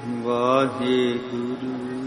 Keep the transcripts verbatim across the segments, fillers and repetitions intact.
वाहेगुरु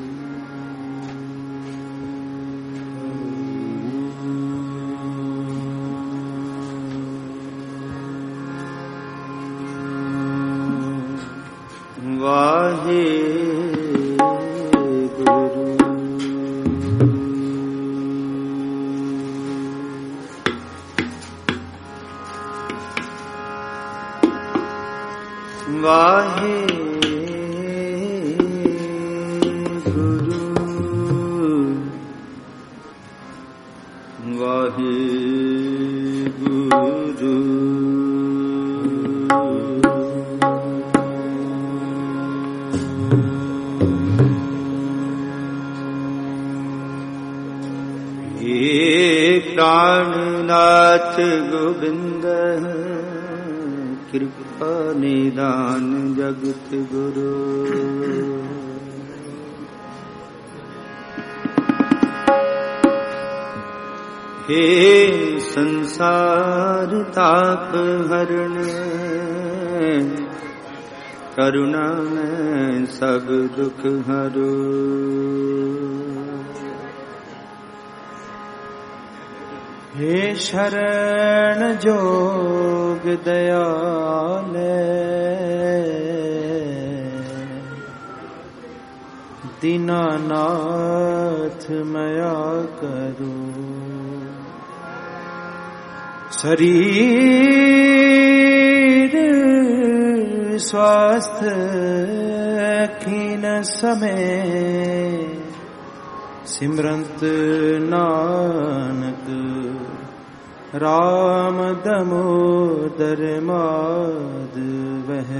प्राणनाथ गोविंद कृपा निदान जगत गुरु। हे संसार ताप हरण करुणा में सब दुख हरो। हे शरण जोग दयाले दीनानाथ मया करो। शरीर स्वास्थ्य खीन समय सिमरंत नानक राम दामोदर माधव।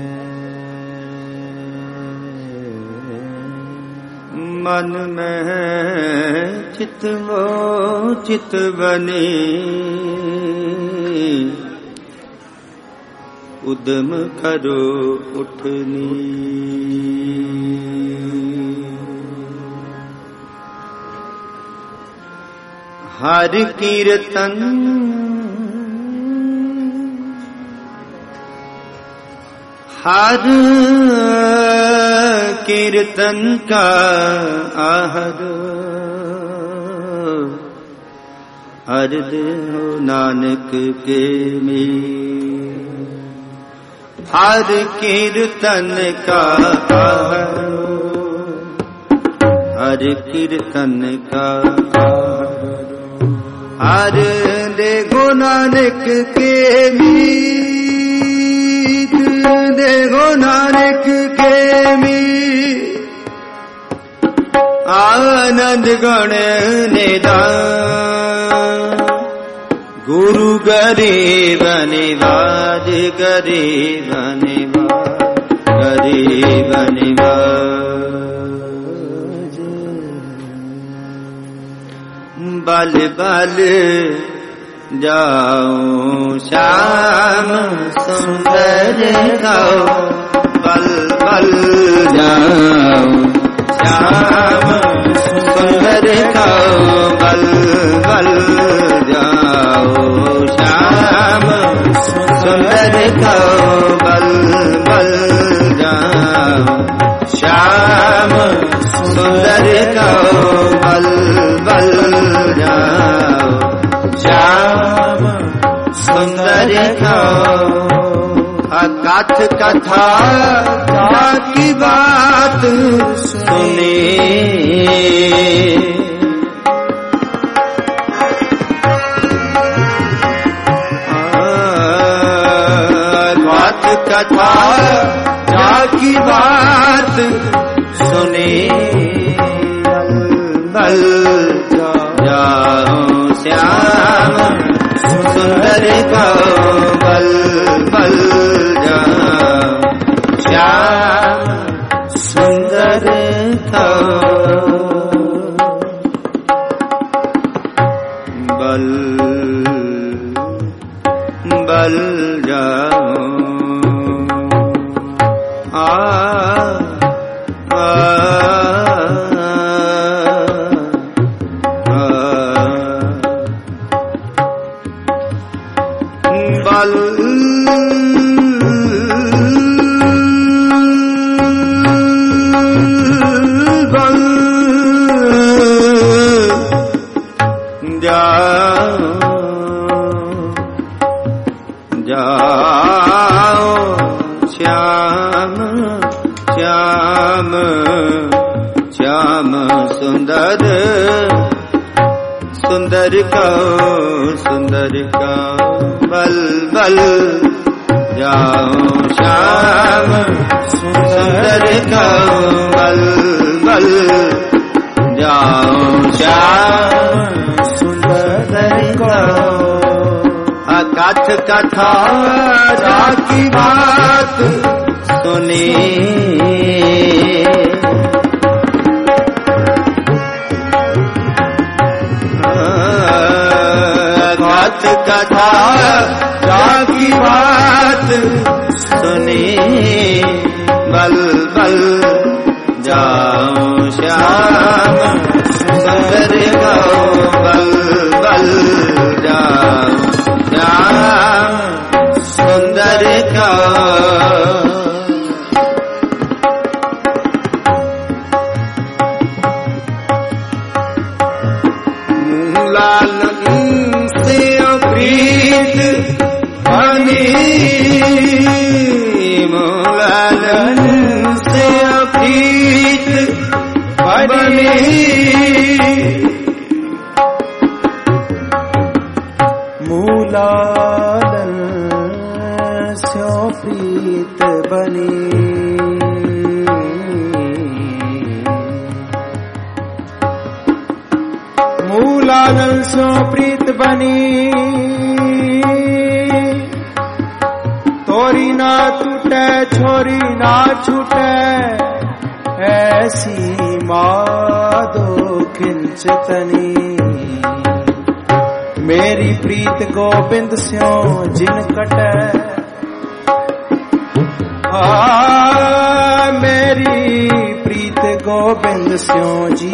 मन में चित वो चित बने उद्यम करो उठनी। हर कीर्तन हर कीर्तन का आहर हर देहो नानक के में। हर कीर्तन का आहर हर कीर्तन का आहर हर देखो नानक के मीत देखो नानक के मीत। आनंद गण निधान गुरु गरीब निवाज गरीब निवाज गरीब निवाज। बल बल जाओ श्याम सुंदर गाओ। बल बल जाओ श्याम सुंदर गाओ। बल बल जाओ श्याम सुंदर गाओ। बल बल जाओ श्याम सुंदर गाओ। बल बल जाओ श्याम सुंदर गाओ। अकथ कथा की बात सुने कथा की बात सुने। बल जाओ श्याम सुंदर गाओ। बल बल जाओ श्याम सुंदर गाओ। बल बल जाओ आ आ बल श्याम श्याम सुंदर सुंदर को सुंदर को बल बल जाओ श्याम सुंदर को बल बल जाओ श्याम सुंदर को। कथ कथा की बात सुनी कथ कथा की बात सुनी बल बल जाओ श्याम सुंदर को बल बल जाओ श्याम सुंदर को। मूलालन से प्रीत बनी मूलालन से प्रीत बनी मूलालन स्यो प्रीत बनी मूलालन स्यो प्रीत बनी तोरी ना टूटे छोरी ना छूटे ऐसी माधो खिंचतनी मेरी प्रीत गोविंद स्यो जिन कटे आ मेरी प्रीत गोविंद स्यो जी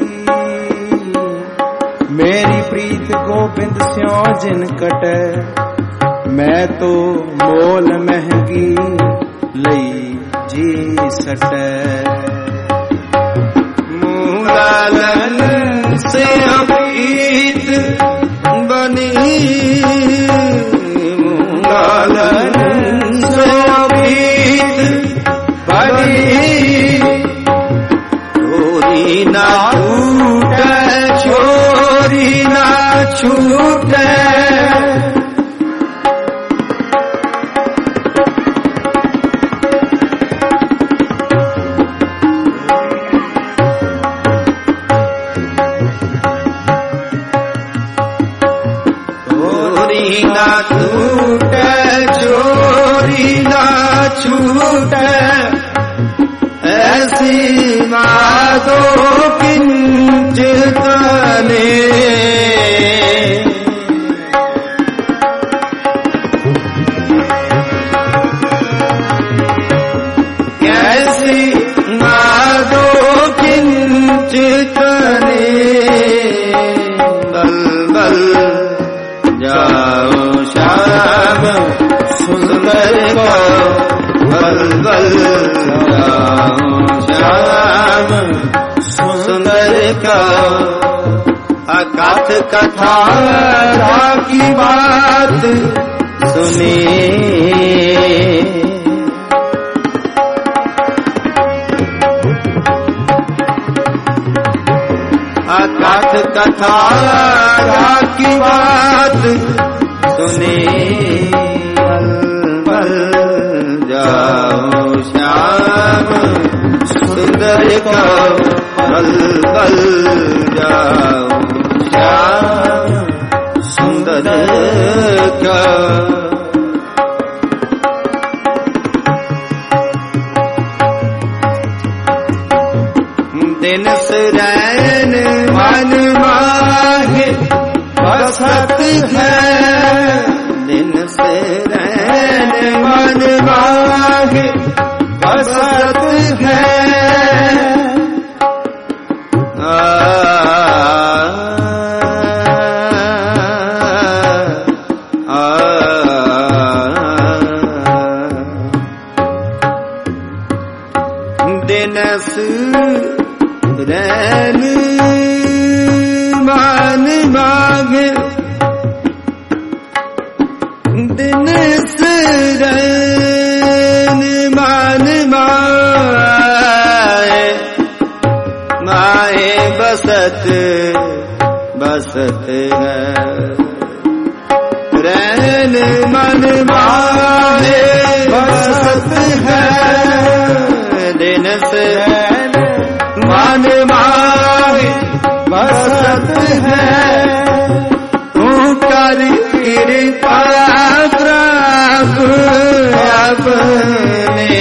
मेरी प्रीत गोविंद स्यो जिन कटे मैं तो मोल महंगी लई जी सटे मूलालन से प्रीत बनी मूलालन से प्रीत बनी छोरी ना छूटे छोरी ना छूटे ना छूटे चोरी ना छूटे ऐसी माधो किंचितने कैसी माधो किंचितने बल बल जाओ श्याम सुंदर को बल बल जाओ श्याम सुंदर को। कथ कथा की बात सुनी कथ कथा की बात सुनी बल बल जाओ श्याम सुंदर को बल बल जाओ श्याम सुंदर को। दिन सुरैन मन माहे बसत है दिन सुरैन मन माहे बसत है आ, आ, आ, दिन सुरैन मान मांगे दिन सुरैन मान मांगे बसत बसत है। रैन मन माहे बसत है, दिन से मन माहे बसत है। कर कृपा प्रभु अपने,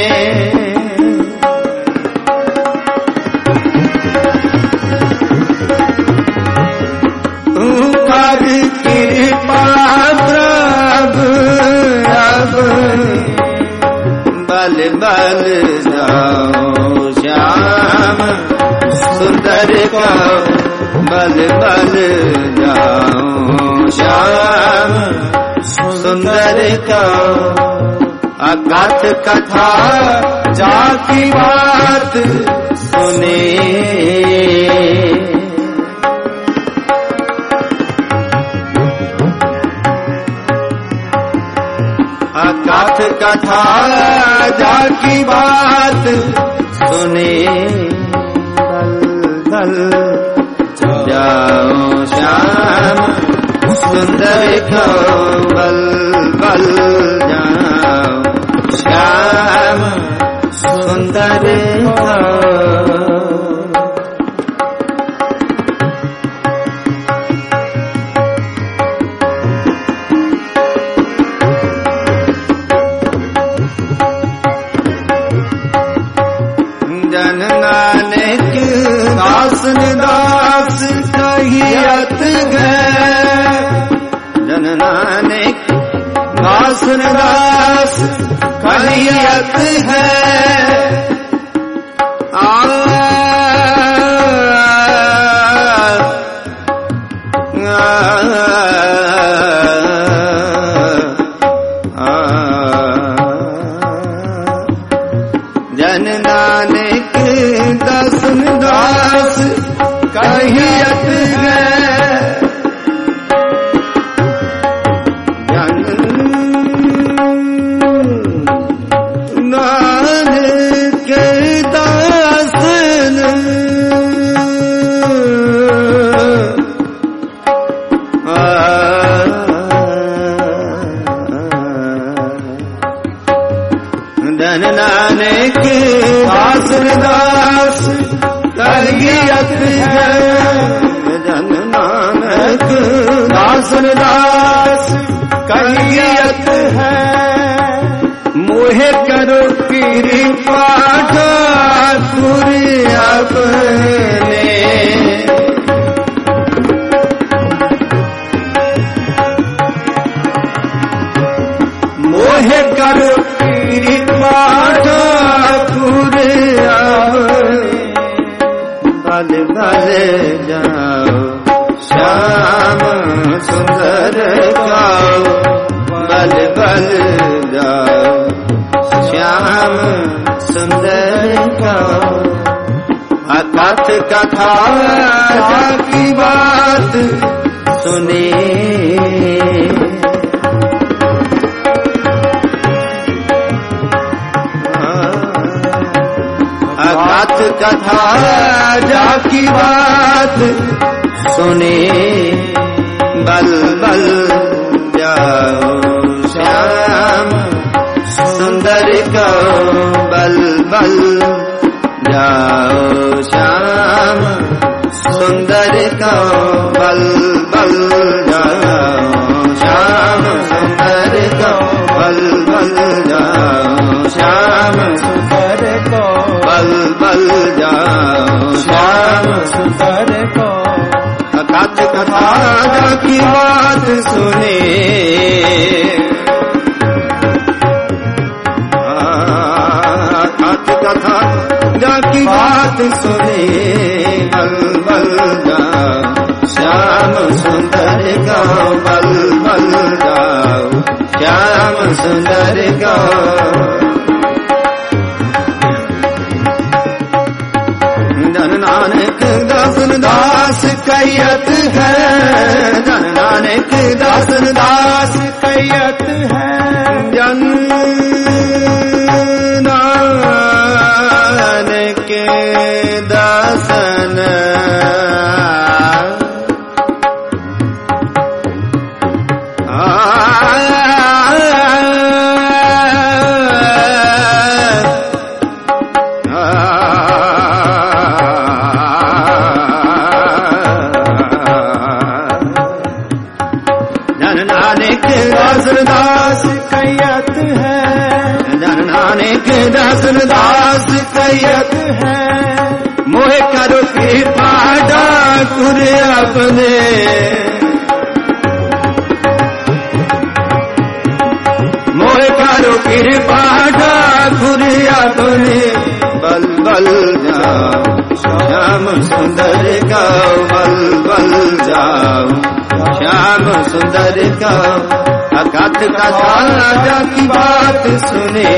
कर कृपा प्रभु अपने। बल बल जाओ श्याम सुंदर का, बल बल जाओ श्याम सुंदर का। अकथ कथा जाकी बात सुने, अकथ कथा जाकी बात सुने। बल बल जाओ श्याम सुंदर को, बल बल जाओ श्याम सुंदर को। जन नानक दास दास कहियत गए, जन नानक दास दास कहियत है। आ जन नानक दास दास कहियत है। जन नानक दास जन नानक दास दास कहियत है। जन नानक दास दास कहियत है। मोहे करो कृपा ठाकुर अपने, मोहे करो कृपा ठाकुर अपने। बल बल जाओ श्याम सुंदर गाओ, बल बल जाओ श्याम सुंदर गाओ। अकथ कथा की बात सुने, अकथ कथा जाकी बात सुने। बल बल जाओ श्याम सुंदर को, बल बल जाओ श्याम सुंदर को। बल बल जाओ श्याम सुंदर को, बल बल जाओ श्याम सुंदर को। बल बल जाओ श्याम सुंदर को। अकथ कथा की बात सुने, अकथ कथा की बात सुने। बल बल जाओ श्याम सुंदर को, बल बल जाओ श्याम सुंदर को। जन नानक दास दास कहियत है, जन नानक दास दास कहियत है। जन नानक दासन कृपा ठाकुर अपने मोह करो कृपा ठाकुर अपने बल बल जाओ श्याम सुंदर गाओ बल बल जाओ श्याम सुंदर गाओ अकथ कथा राजा की बात सुने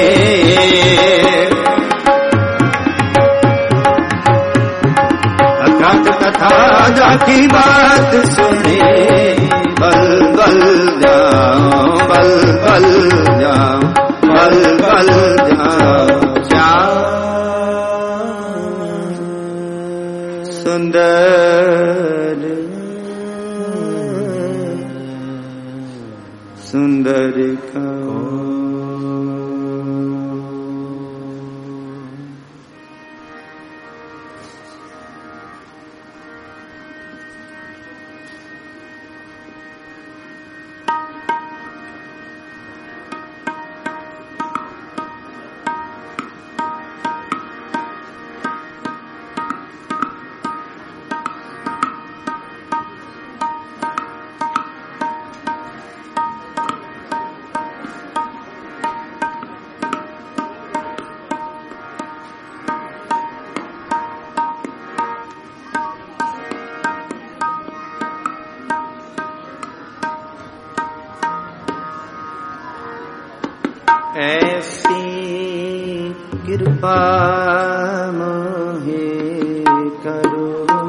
अकथ कथा राजा की बात सुने बल बल जाओ बल बल जाओ बल बल जाओ श्याम सुंदर सुंदर का ऐसी कृपा मोहे करो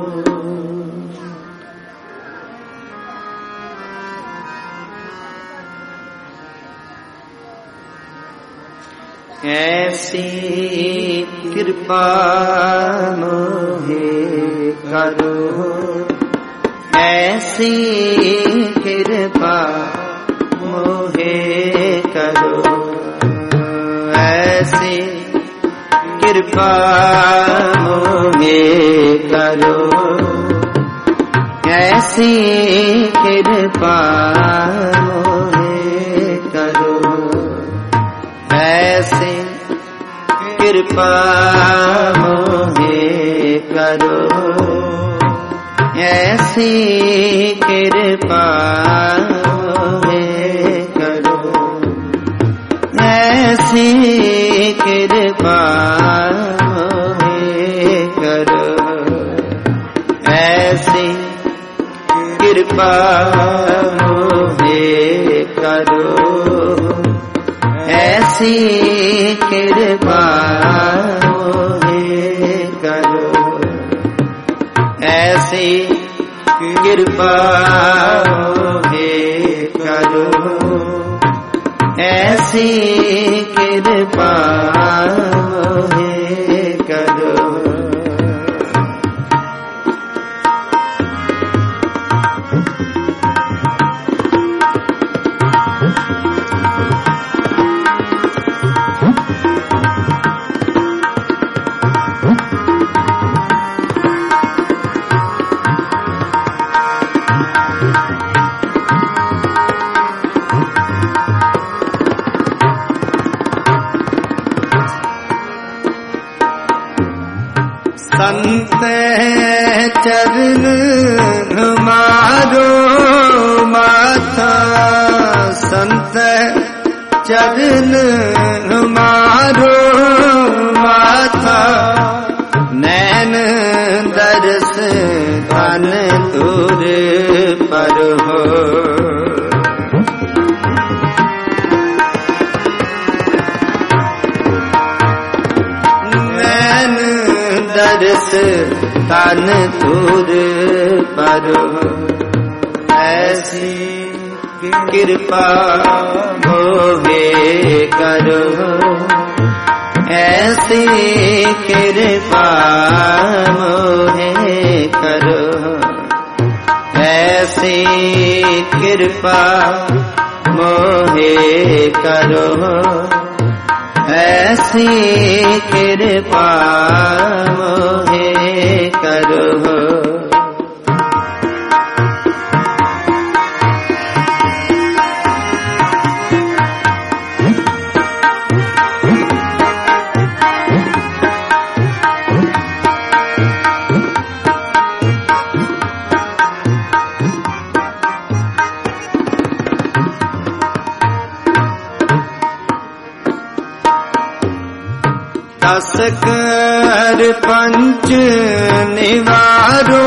ऐसी कृपा मोहे करो ऐसी कृपा मोहे करो ऐसी कृपा मोहे करो ऐसी कृपा मोहे करो ऐसी कृपा मोहे करो ऐसी कृपा मोहे करो ऐसी कृपा मोहे करो ऐसी कृपा मोहे करो ऐसी कृपा मोहे करो ऐसी कृपा मोहे करो ऐसी कृपा मोहे करो संत चरण हमारो माथा संत चरण हमारो माथा नैन दर्श धन तुर पर हो दर्श तन तुर पर ऐसी कृपा मोहे करो ऐसी कृपा मोहे करो ऐसी कृपा मोहे करो ऐसी कृपा मोहे करो दस कर पंच निवारो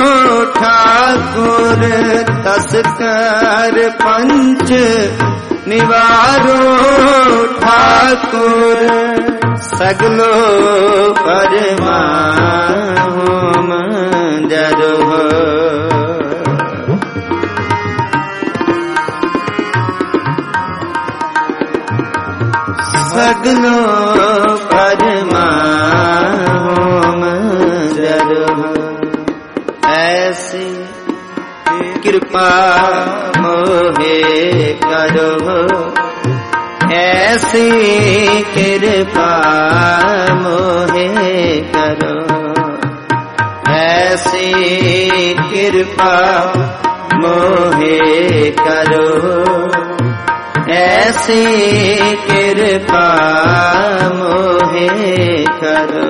ठाकुर, दस कर पंच निवारो ठाकुर, सगलो परमाहुम जरो। सगलो परमाहुम जरो, ऐसी कृपा मोहे करो, ऐसी कृपा मोहे करो, ऐसी कृपा मोहे करो, ऐसी कृपा मोहे करो।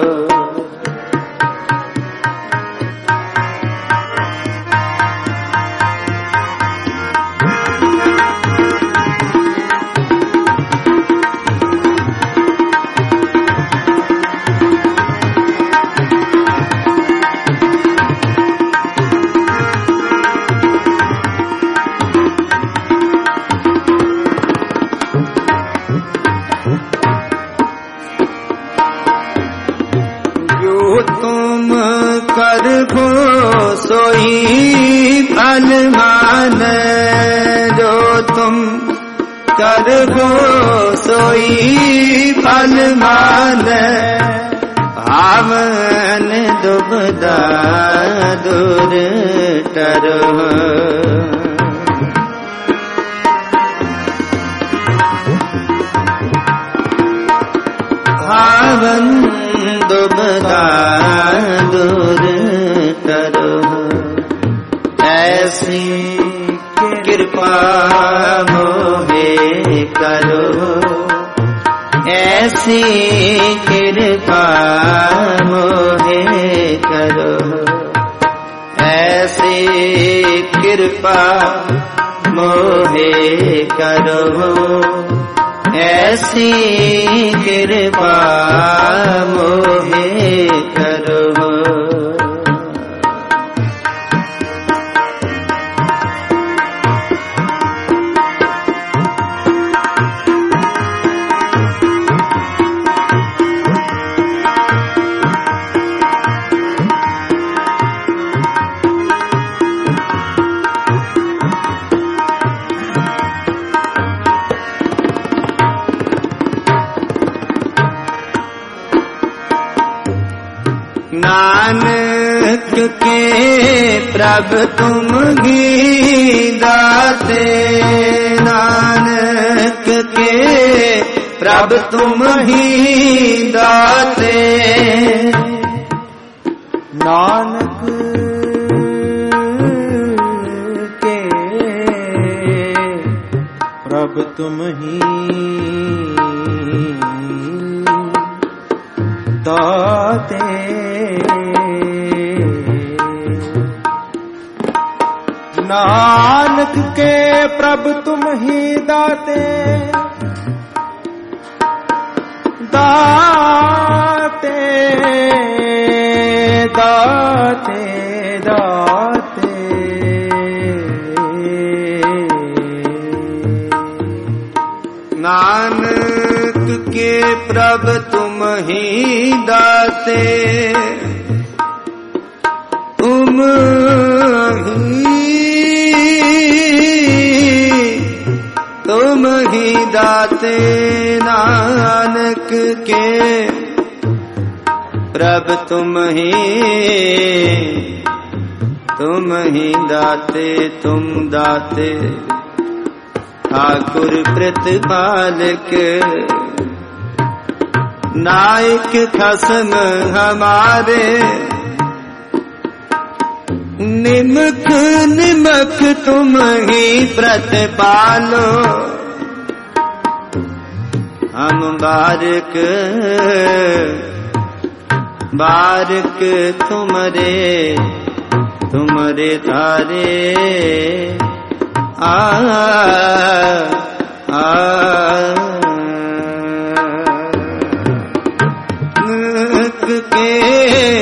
सोई फल माने, जो तुम करबो सोई फल माने, भावन दुबदा दूर टरो, भावन दुबदा दूर करो, ऐसी कृपा मोहे करो, ऐसी कृपा मोहे करो, ऐसी कृपा मोहे करो, ऐसी कृपा मोहे करो। नानक के प्रभु तुम ही दाते, नानक के प्रभु तुम ही दाते, नानक के प्रभु तुम ही दाते, नानक के प्रभु तुम ही दाते, दाते दाते दाते, नानक के प्रभु तुम ही दाते, तुम ही तुम ही दाते, नानक के प्रभु तुम ही तुम ही दाते, तुम दाते ठाकुर प्रतिपालक, नायक खसम हमारे, निमक निमक तुम ही प्रतिपालो, हम बारक बारक तुमरे तुमरे तारे आ आ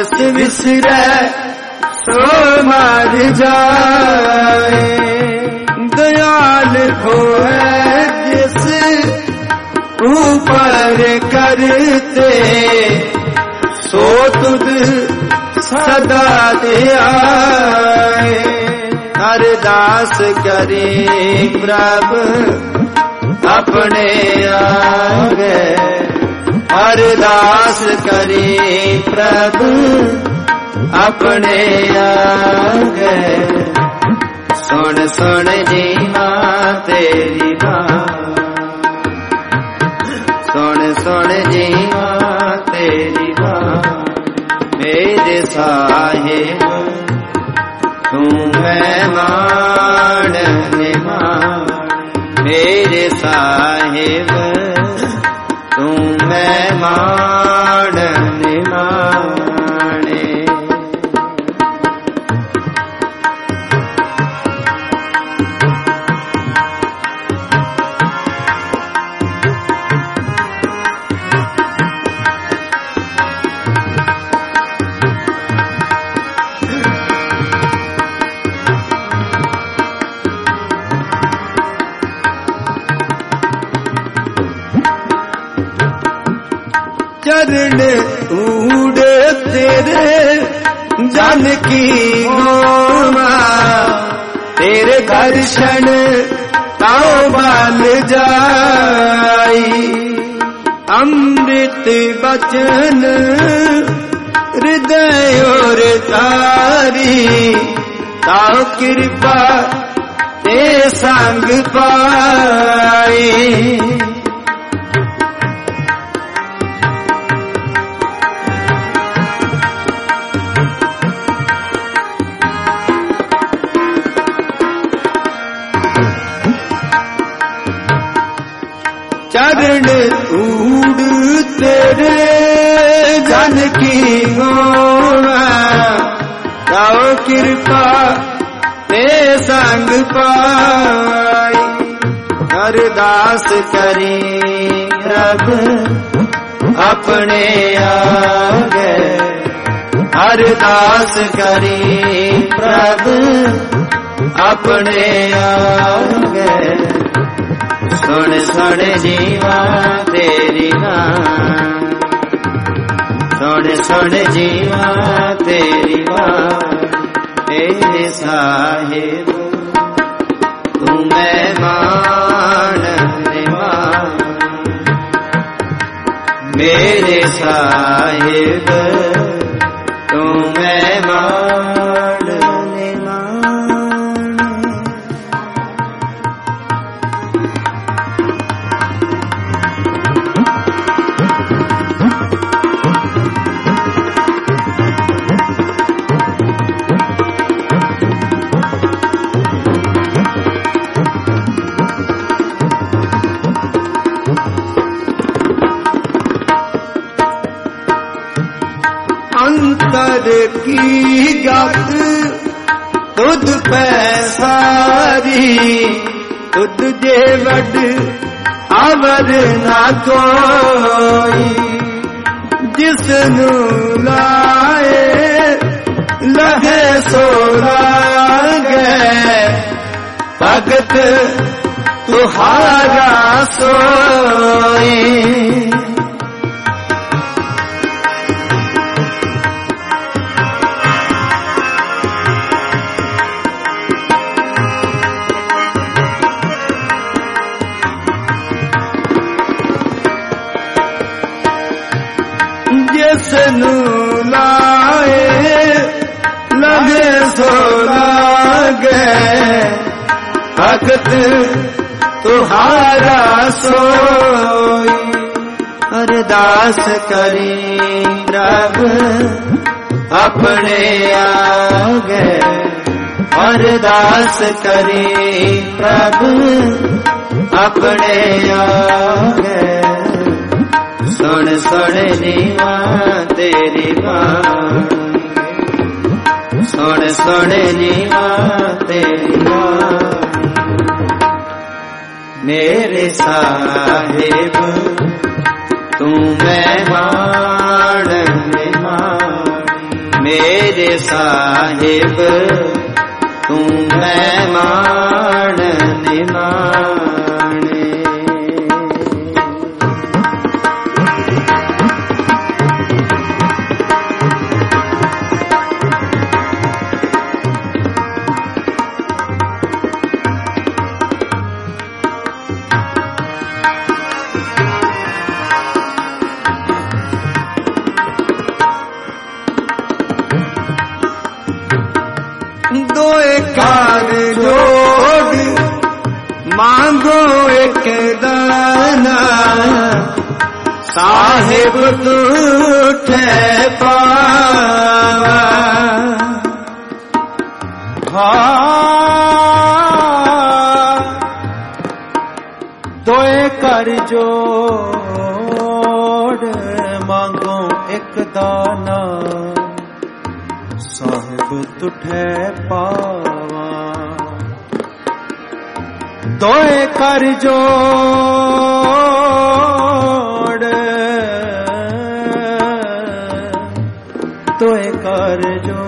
जिस विसरै सो मर जाए। दयाल होए जिस ऊपर करते सो तुद सदा ध्याए। अरदास करे प्रभु अपने आगे, अरदास करे प्रभु अपने आगे। सुन सुन जीवा तेरी बात, सुन सुन जीवा तेरी बात। मेरे साहिब तू मेहमान निमान, मेरे साहिब तू मेहमान निमाने। चरण ऊड़े तेरे जानकी गोमा, तेरे दर्शन ताओ बाल जाई। अमृत बचन हृदय और तारी, ताओ कृपा ते संग पाई। चरण ऊड़ तेरे जानकी गोवा, ताओ कृपा ते संग पाई। अरदास करी प्रभु अपने आगे, अरदास करी प्रभु अपने आगे। सुन सुन जीवा तेरी बात, सुन सुन जीवा तेरी बात। तेरे साहिब तू मेहमान निमान, मेरे साहिब तू मेहमान निमान। अंतर की गत तुद पे सारी, तुद जे वड आवर ना कोई। जिसनु लाए लगे सो लागे, भगत तुहारा सोई। जिसनु लाए लगे सो लागे, भगत तुहारा सोई। अरदास करी प्रभु अपने आगे, अरदास करी प्रभु अपने आगे। सुन सुन जीवा तेरी बात, सुन सुन जीवा तेरी बात। मेरे साहिब तू मेहमान निमान, साहिब तू मेहमान निमाने। दोए कार जोड़ मांगो एक दाना साहिब तूठे पावा। दोए कर जोड़ मांगो एक दाना साहिब तुठे पावा। दोए कर जोड़ दोए कर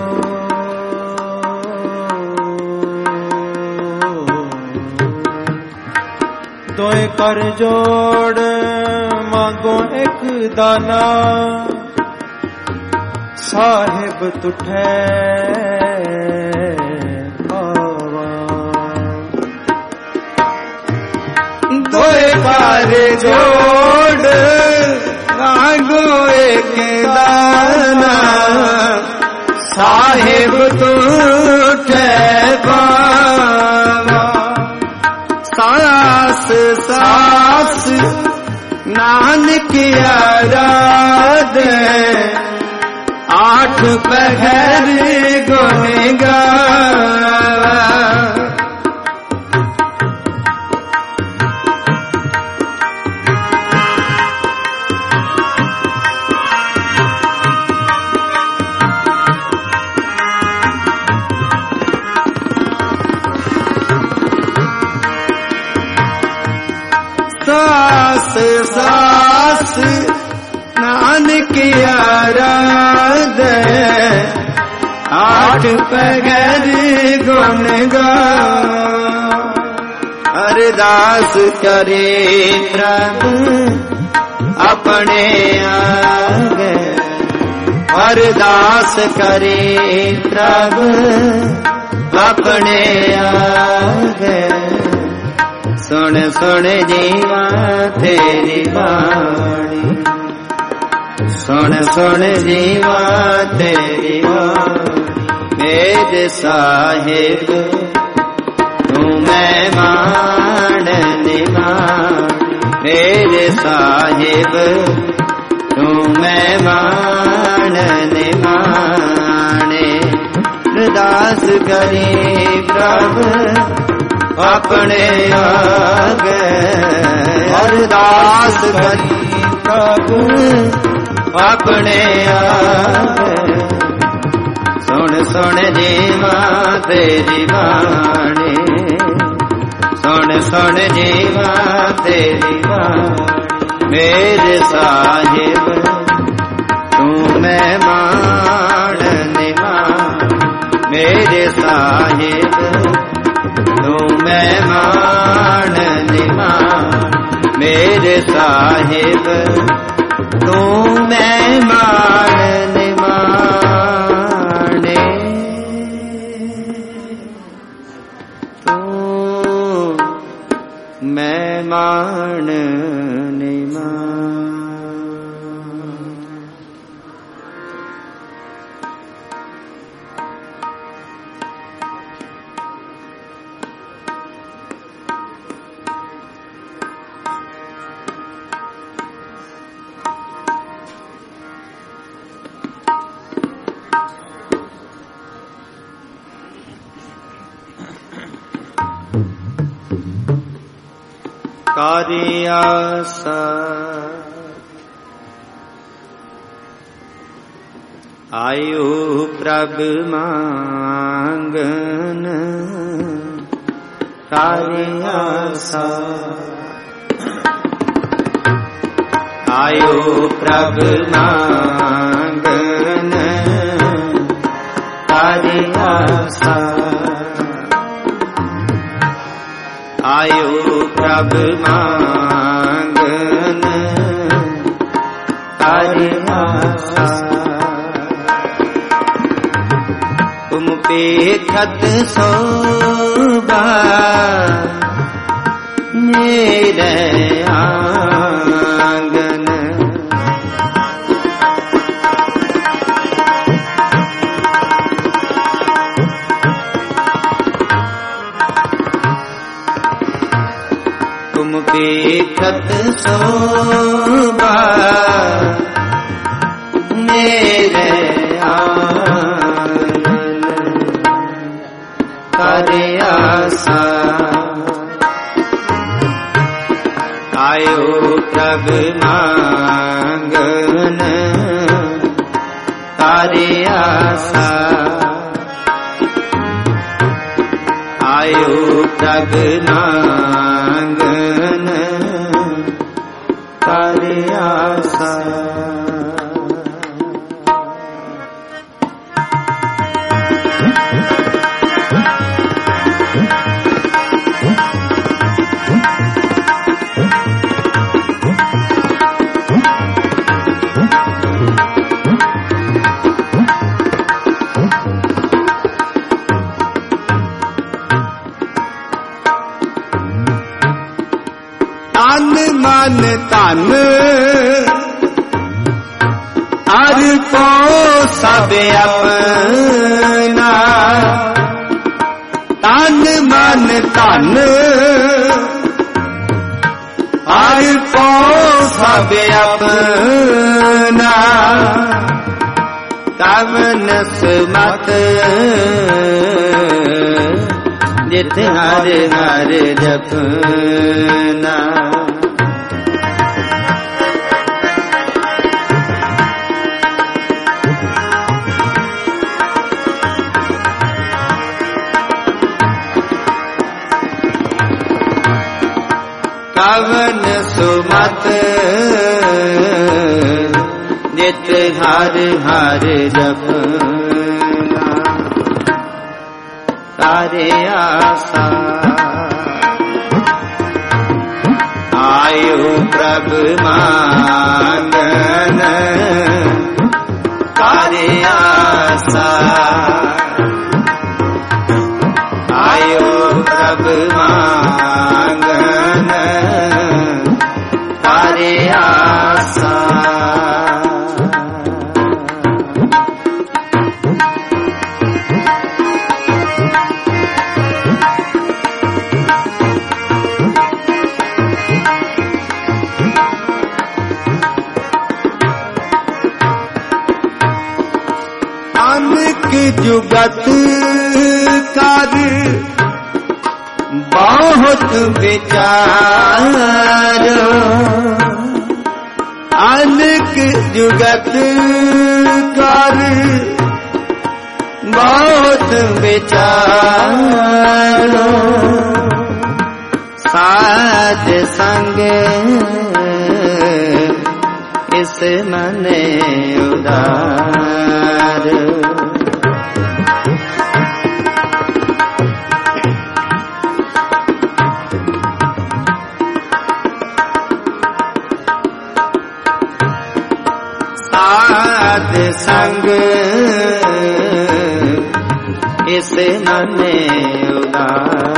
जोड़ दोए कर जोड़ मांगो एक दाना साहिब तुठे पावा। दोए कार जोड़ मांगो एक दाना साहिब तुठे पावा। सास सास नानक आराध आठ पहर गुन गावा। सास सास नानक आराध आठ पहर गुन गावा। अरदास करे प्रभु अपने आगे। अरदास करे प्रभु अपने आगे। सुन सुन जीवा तेरी बाणी। सुन सुन जीवा तेरी बाणी। मेरे साहिब तू मेहमान निमान। मेरे साहिब तू मेहमान निमाने। अरदास करे प्रभु अपने आगे। अरदास करी प्रभु अपने आगे। सुन सुन जीवा तेरी बाणी। सुन सुन जीवा तेरी बाणी। मेरे साहिब तू मेहमान निमान। मेरे साहिब तू मेहमान निमान। मेरे साहिब तू मेहमान निमाने। तू मेहमान निमान। कारियासा आयु प्रभ मांगन। कारियासा आयु प्रभ मांगन। आसा आयो प्रभ मांगन तारी आसा तुम पेखत सोबा मेरे आंगन तुम पेखत सोबा मेरे आंगन तारे आसा आयो प्रभ मांगन तारे आसा आयो प्रभ मांगन तारे आसा मन तन हर को सब अपना तन मन तन हर को सब अपना कवन सुमत जित हर हर जपना कवन सुमत जित हर हर जपना तारे आसा आयो प्रभ मांगन तारे आसा आयो प्रभ मांगन तारे आसा अनेक जुगत कर बहुत विचार अनेक जुगत कर बहुत विचार साध संग इस मन उदार साध संग इस मन उदार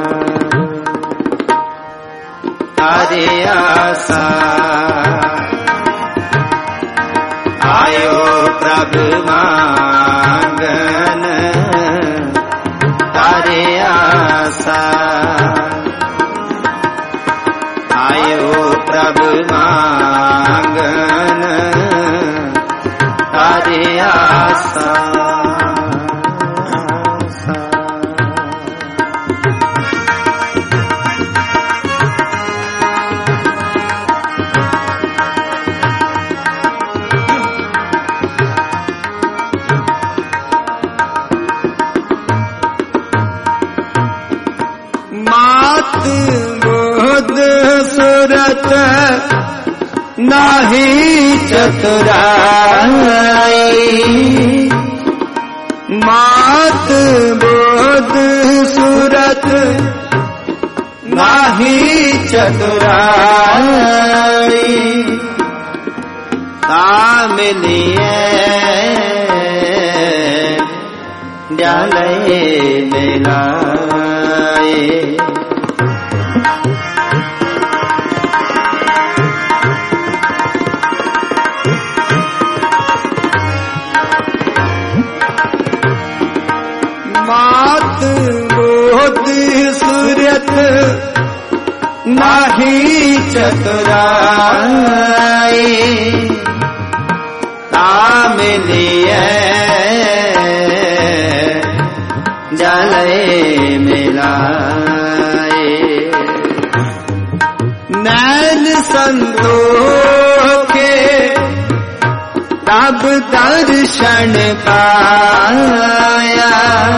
तारे आसा आयो प्रभ मांगन तारे आसा आयो प्रभ मांगन तारे आसा मात बोध सुरत नाही चतुराई मात चतुराई तामिलिए जाले मिलाए मात बोध सूरत नाही चतुराई तामिलिए जाले मिलाए नैन संतोखे तब दर्शन पाया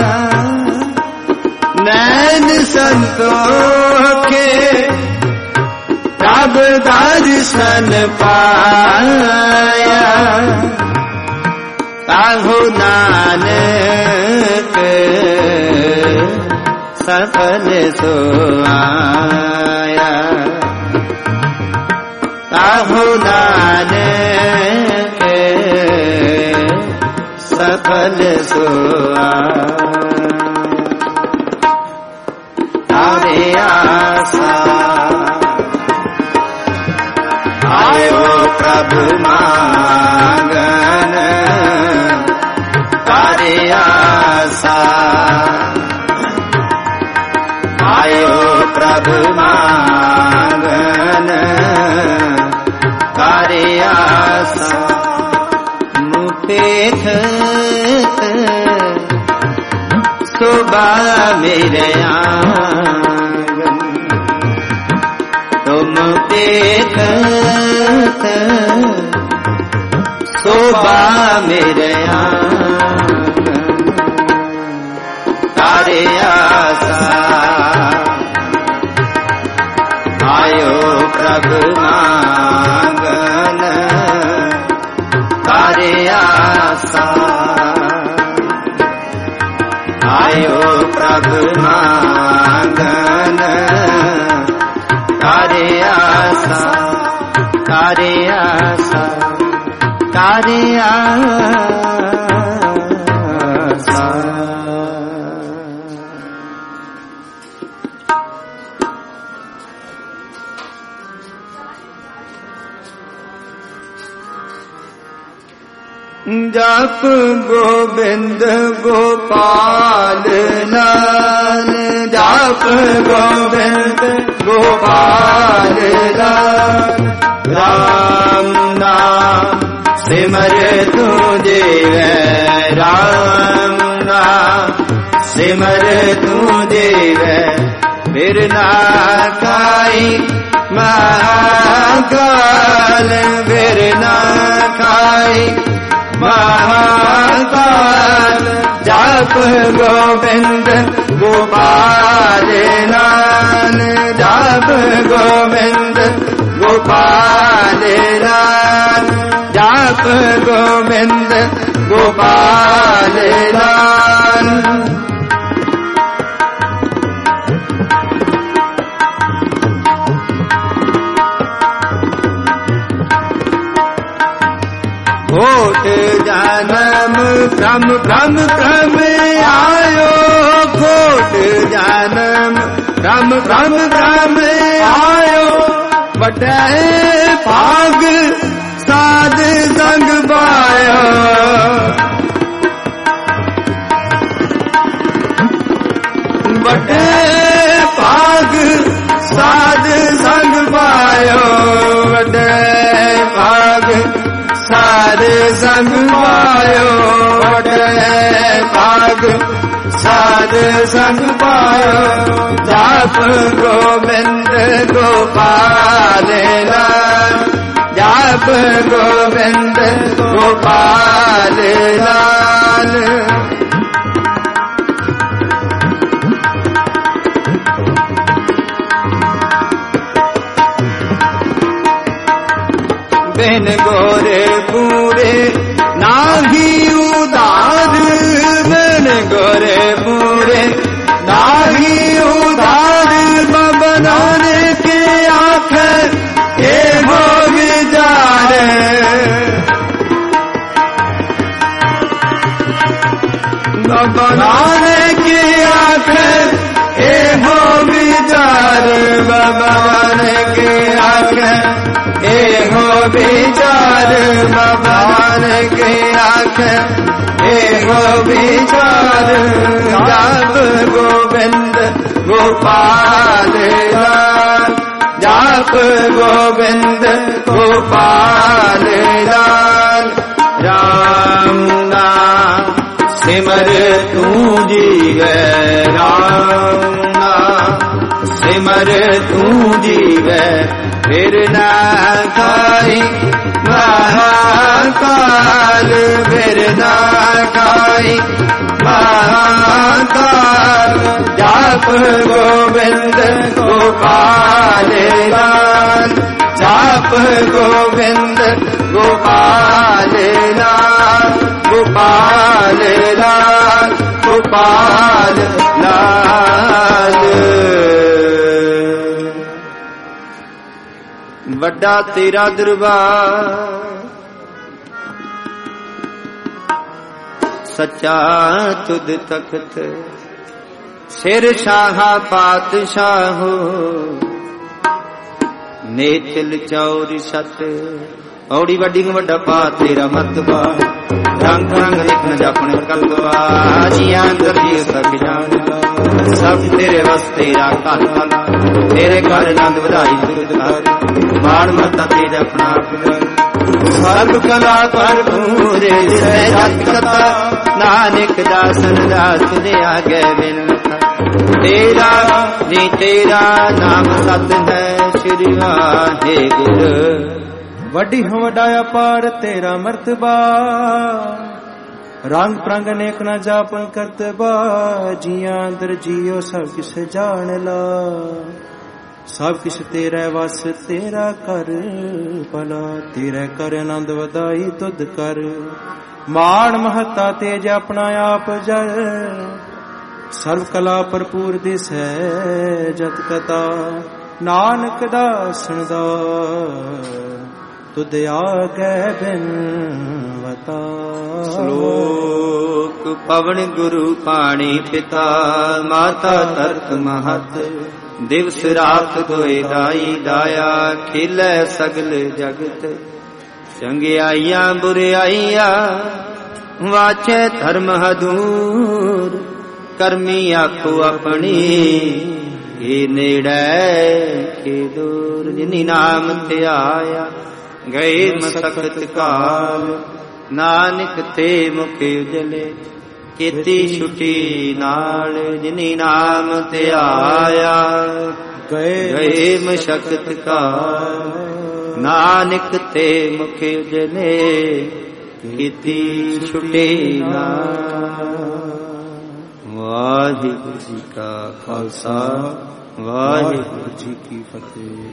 नैन संतोखे तब दर्शन पाया ताहु नानक सफल सो आया ताहु नानक सफल सो तारे आसा आयो प्रभु मांगन तारे आसा आयो प्रभु मांगन तारे आसा मुपेथ शोभा मेरे आंगन तुम देखत शोभा मेरे आंगन तारे आसा आयो प्रभु मांगन तारे आसा आयो प्रभु मांगन तारे आसा तारे आसा तारे आसा जप गोविंद गोपाल लाल जप गोविंद गोपाल लाल राम नाम सिमर तुझे राम नाम सिमर तुझे फिर ना खाई महाकाल फिर ना खाई महाकाल जप गोविंद गोपाल लाल जप गोविंद गोपाल लाल जप गोविंद गोपाल लाल घोट जन्म भ्रम भ्रम भ्रम आयो घोट जन्म भ्रम भ्रम भ्रम आयो बटे भाग साध संग पायो बटे भाग साध संग पायो बटे भाग साध संग पायो बटे भाग साध संग पायो जाप गोविंद गोपाल लाल जाप गोविंद गोपाल लाल बिन गोरे पूरे नाही उदार बिन गोरे पूरे नाही उदार बनाने के बाबा नानक आखे ए हो विचार बाबा नानक आखे ए हो विचार बाबा नानक आखे ए हो विचार जाप गोविंद गोपाल लाल जाप गोविंद गोपाल लाल राम नाम सिमर तू जीवे राम नाम सिमर तू जीवे फिर ना खाई महाकाल फिर ना खाई महाकाल जाप गोविंद गोपाल लाल जाप गोविंद गोपाल लाल गोपाल लाल गोपाल लाल ਵੱਡਾ ਤੇਰਾ ਦਰਬਾਰ ਸੱਚਾ ਤੁਧ ਤਖਤ ਸਿਰ ਸ਼ਾਹਾ ਪਾਤਸ਼ਾਹੋ ਨੇਚਲ ਚੌਰੀ ਸਤ ਔੜੀ ਵੱਡੀ ਨੂੰ ਵੱਡਾ ਪਾ ਤੇਰਾ ਮਤਬਾ ਰੰਗ ਰੰਗ ਦੇਖਣ ਜਾਪਣੇ ਕਲਬਾ ਜੀਆਂ ਅੰਦਰ ਜੀ ਸਭ ਜਾਣਦਾ ਸਭ ਤੇਰੇ ਵਸਤੇ ਰਾ ਕਲ ਤੇਰੇ ਘਰ ਆਨੰਦ ਵਧਾਈ ਤੁਰਤ ਕਰ ਮਾਣ ਮਤਾ ਤੇਜ ਆਪਣਾ ਸਰਬ ਕਲਾ ਪਰ ਪੂਰੇ ਜਿਸੇ ਜਤ ਕਤਾ ਨਾਨਕ ਦਾਸਨ ਦਾਸ ਤੁਝੇ ਆਗੇ ਬਿਨਤਾ ਤੇਰਾ ਜੀ ਤੇਰਾ ਨਾਮ ਸਤ ਹੈ ਸ਼੍ਰੀ ਵਾਹਿਗੁਰੂ ਵੱਡੀ ਹਵਡਾਇਆ ਪਾਰ ਤੇਰਾ ਮਰਤਬਾ ਰੰਗ ਪ੍ਰੰਗ ਅਨੇਕ ਨਾ ਜਾਪਨ ਕਰਤਬਾ ਜੀਆਂ ਅੰਦਰ ਜੀਓ ਸਭ ਕਿਸ ਜਾਣ ਲਾ ਸਭ ਕਿਸ ਤੇਰਾ ਵਸ ਤੇਰਾ ਕਰ ਭਲਾ ਤੇਰਾ ਕਰ ਆਨੰਦ ਵਧਾਈ ਤੁਧ ਕਰ ਮਾਣ ਮਹਤਾ ਤੇਜ ਆਪਣਾ ਆਪ ਜਰ ਸਰਵ ਕਲਾ ਭਰਪੂਰ ਦਿਸੈ ਜਤ ਕਤਾ ਨਾਨਕ ਦਾਸਨ ਦਾ ਤੁਧ ਆਗੈ ਬਿਨਵਤਾ ਸ਼ਲੋਕ ਪਵਨ ਗੁਰੂ ਪਾਣੀ ਪਿਤਾ ਮਾਤਾ ਤਰਤ ਮਹਤ ਦਿਵਸ ਰਾਤ ਦੋਇ ਦਾਈ ਦਾਇਆ ਖੇਲੇ ਸਗਲ ਜਗਤ ਚੰਗਿਆਈਆਂ ਬੁਰਿਆਈਆਂ ਵਾਚੈ ਧਰਮ ਹਦੂਰ ਕਰਮੀ ਆਖੋ ਆਪਣੀ ਇਹ ਨੇੜੇ ਕੇ ਦੂਰ ਜਿਨੀ ਨਾਮ ਧਿਆਇਆ ਗਏ ਮਸਕਤ ਕਾਲ ਨਾਨਕ ਤੇ ਮੁਖ ਉਜਲੇ ਕੀਤੀ ਛੁਟੀ ਨਾਲ ਜਿਨੀ ਨਾਮ ਧਿਆਇਆ ਗਏ ਗਏ ਮਸਕਤ ਕਾਲ ਨਾਨਕ ਤੇ ਮੁਖ ਉਜਲੇ ਕੀਤੀ ਛੁਟੀ ਨਾਲ ਵਾਹਿਗੁਰੂ ਜੀ ਕਾ ਖਾਲਸਾ ਵਾਹਿਗੁਰੂ ਜੀ ਕੀ ਫਤਿਹ।